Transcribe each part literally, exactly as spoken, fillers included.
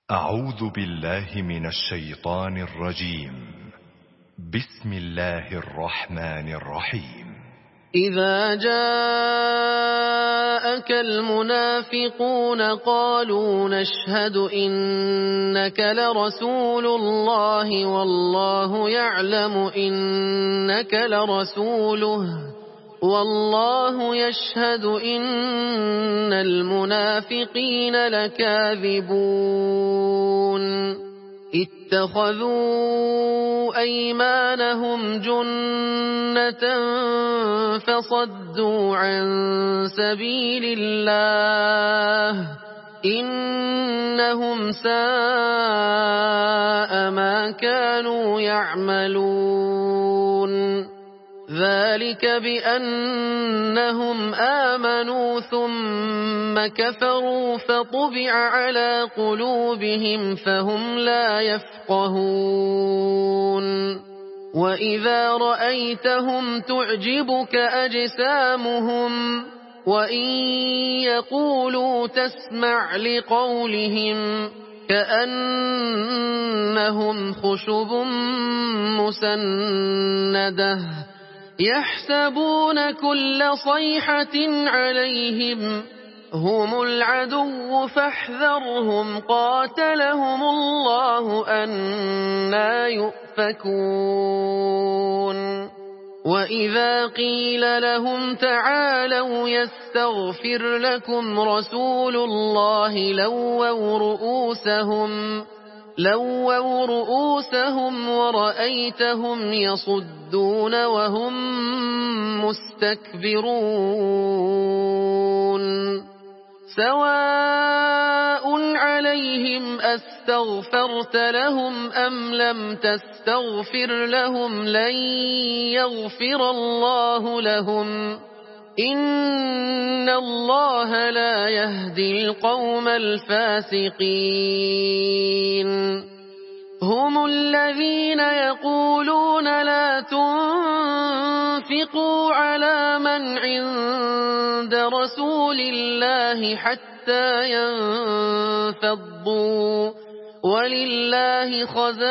أعوذ بالله من الشيطان الرجيم. بسم الله الرحمن الرحيم. إذا جاءك المنافقون قالوا نشهد إنك لرسول الله والله يعلم إنك لرسوله والله يشهد إن المنافقين لكاذبون اتخذوا أيمانهم جنة فصدوا عن سبيل الله إنهم ساء ما كانوا يعملون ذلك بأنهم آمنوا ثم كفروا فطبع على قلوبهم فهم لا يفقهون وإذا رأيتهم تعجبك أجسامهم وإن يقولوا تسمع لقولهم كأنهم خشب مسندة يحسبون كل صيحة عليهم هم العدو فاحذرهم قاتلهم الله أنى يؤفكون وإذا قيل لهم تعالوا يستغفر لكم رسول الله لووا رؤوسهم لووا رؤوسهم ورأيتهم يصدون وهم مستكبرون سواء عليهم أستغفرت لهم أم لم تستغفر لهم لن يغفر الله لهم إن الله لا يهدي القوم الفاسقين هم الذين يقولون لا تنفقوا على من عند رسول الله حتى ينفضوا ولله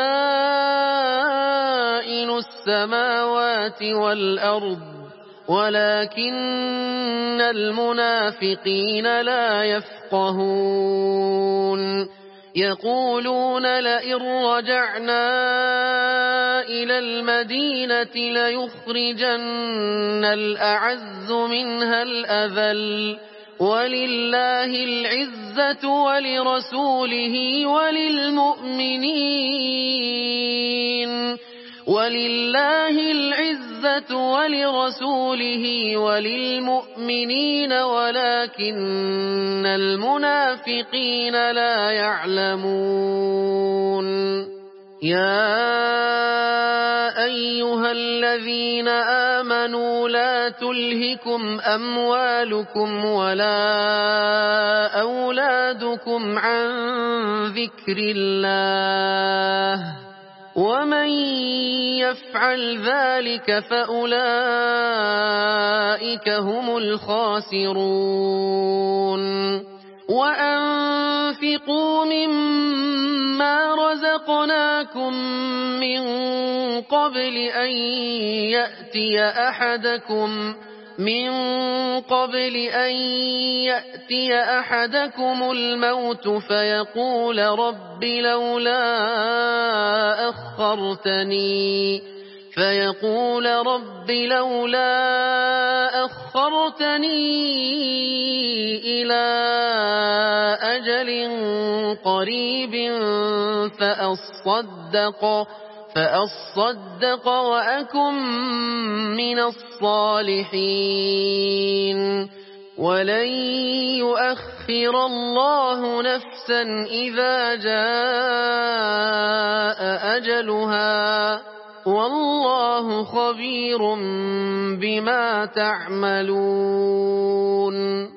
خزائن السماوات والأرض ولكن المنافقين لا يفقهون يقولون لئن رجعنا إلى المدينة ليخرجن الأعز منها الأذل ولله العزة ولرسوله وللمؤمنين ولله العزة ولرسوله وللمؤمنين ولكن المنافقين لا يعلمون يا أيها الذين آمنوا لا تلهكم أموالكم ولا أولادكم عن ذكر الله ومن يفعل ذلك فأولئك هم الخاسرون وأنفقوا مما رزقناكم من قبل أن يأتي أحدكم من قبل أن يأتي أحدكم الموت فيقول رب لولا أخرتني فيقول رب لولا أخرتني إلى أجل قريب فأصدق فأصدق وأكن من الصالحين ولن يؤخر الله نفسا إذا جاء أجلها والله خبير بما تعملون